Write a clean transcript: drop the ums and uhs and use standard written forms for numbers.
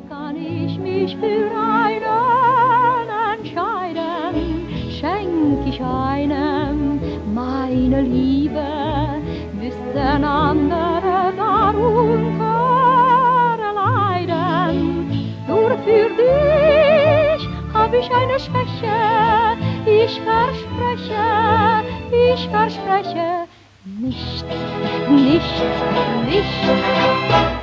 kann ich mich für einen entscheiden, schenk ich einem meine Liebe, müssten andere darunter leiden. Nur für dich hab ich eine Schwäche, ich verspreche, nichts, nichts, nichts.